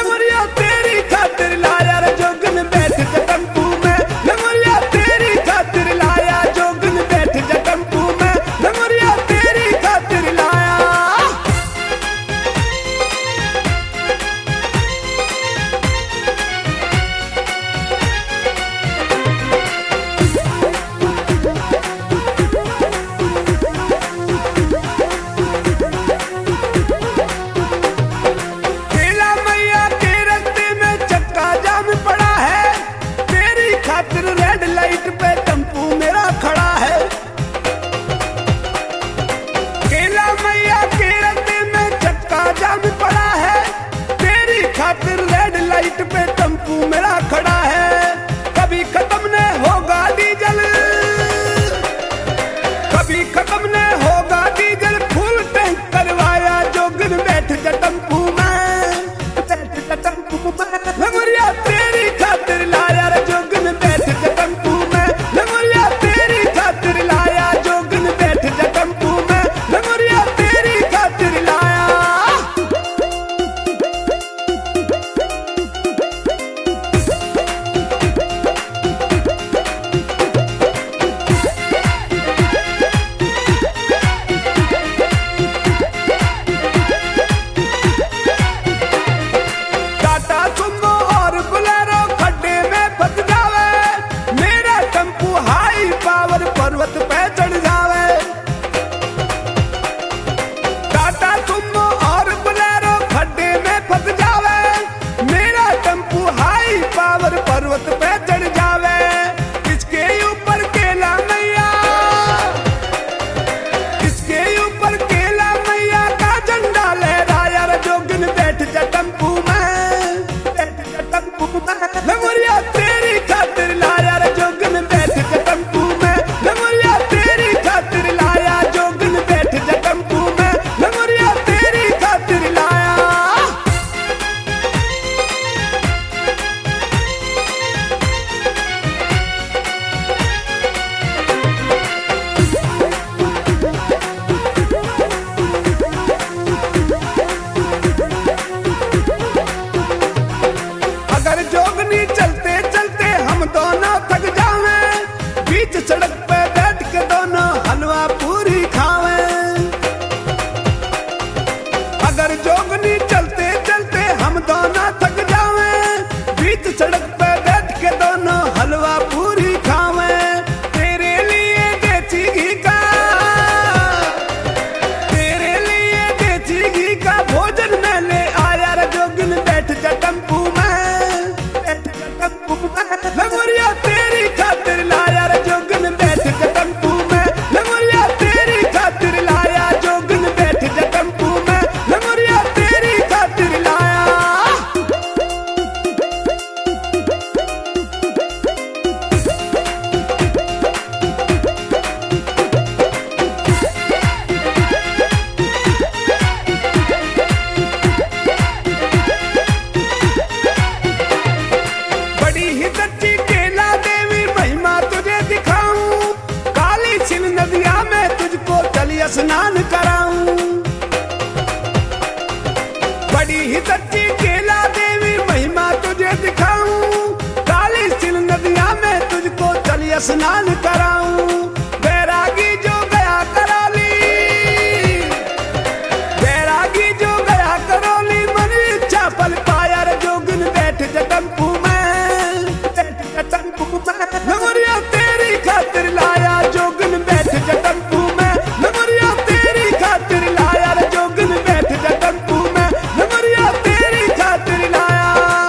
Memorial तेरी खातिर लाया रे जोगन बैठ जा टेम्पू में, मेमोरिया तेरी खातिर लाया जोगन बैठ जा टेम्पू में, मेमोरिया तेरी खातिर लाया। रेड लाइट पे टेम्पू मेरा खड़ा है, केला मैया के रास्ते में चक्का जाम पड़ा है, तेरी खातिर रेड लाइट पे टेम्पू मेरा खड़ा है। कभी खत्म न होगा डीजल, कभी खत्म न होगा डीजल, फुल टैंक करवाया जोगन बैठ जा टेम्पू में, बैठ जा टेम्पू में, मेमोरिया तेरी खातिर लाया रे जोगन बैठ जा टेम्पू में, मेमोरिया तेरी खातिर लाया जोगन बैठ जा टेम्पू में, मेमोरिया तेरी खातिर लाया। टाटा सुमो और बोलेरो खड्डे में फंस जावे, मेरा टेम्पू हाई पावर पर्वत पे चढ़ जावे। टाटा सुमो और बोलेरो खड्डे में फंस जावे, मेरा टेम्पू हाई पावर पर्वत पे चढ़ जावे। इसके ऊपर केला मैया, इसके ऊपर केला मैया का झंडा लहराया रे जोगन बैठ जा टेम्पू में, बैठ जा टेम्पू में, मेमोरिया तेरी खातिर लाया रे जोगन बैठ जा टेम्पू में, मेमोरिया तेरी खातिर लाया जोगन बैठ जा टेम्पू में, मेमोरिया तेरी खातिर लाया। अगर जोगनी चलते चलते हम दोनों थक जावे, बीच सड़क पे बैठ के दोनों हलवा पूरी खावे। अगर जोगनी चलते चलते हम दोनों थक जावे, बीच सड़क पे बैठ के दोनों हलवा पूरी खावे। तेरे लिए देसी घी का, तेरे लिए देसी घी का भोजन मैं ले आया रे जोगन बैठ जा टेम्पू में, बैठ जा टेम्पू में, मेमोरिया तेरी खातिर लाया रे जोगन बैठ जा टेम्पू में, मेमोरिया तेरी खातिर लाया जोगन बैठ जा टेम्पू में, मेमोरिया तेरी खातिर लाया। बड़ी ही सच्ची केला देवी महिमा तुझे दिखाऊं, काली छिन नदिया में तुझको चली स्नान कराऊं। बड़ी ही सच्ची केला देवी महिमा तुझे दिखाऊं, काली छिन नदिया में तुझको चली स्नान कराऊं। बैरागी जो गया करौली, बैरागी जो गया करौली, मन इच्छा फल पाया रे जोगन बैठ जा टेम्पू में, बैठ जा टेम्पू में, मेमोरिया तेरी खातिर लाया जोगन बैठ जा टेम्पू में, मेमोरिया तेरी खातिर लाया रे जोगन बैठ जा टेम्पू में, मेमोरिया तेरी खातिर लाया।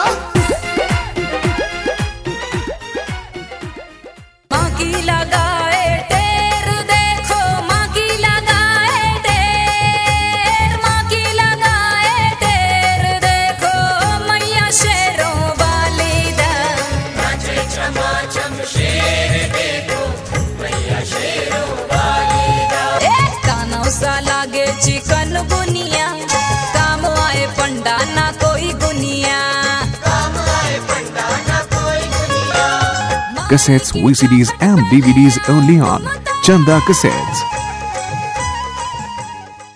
माँ की लगाए टेर देखो, माँ की लगाए टेर, माँ की लगाए टेर देखो, मैया शेरों वाली दा नाचे चमाचम शेर देखो, मैया शेरों वाली दा। कानों सा लागे चिकन गुनिया, काम आए पंडा ना कोई गुनिया, काम आए पंडा ना कोई गुनिया। Cassettes, VCDs and DVDs only on Chanda Cassettes.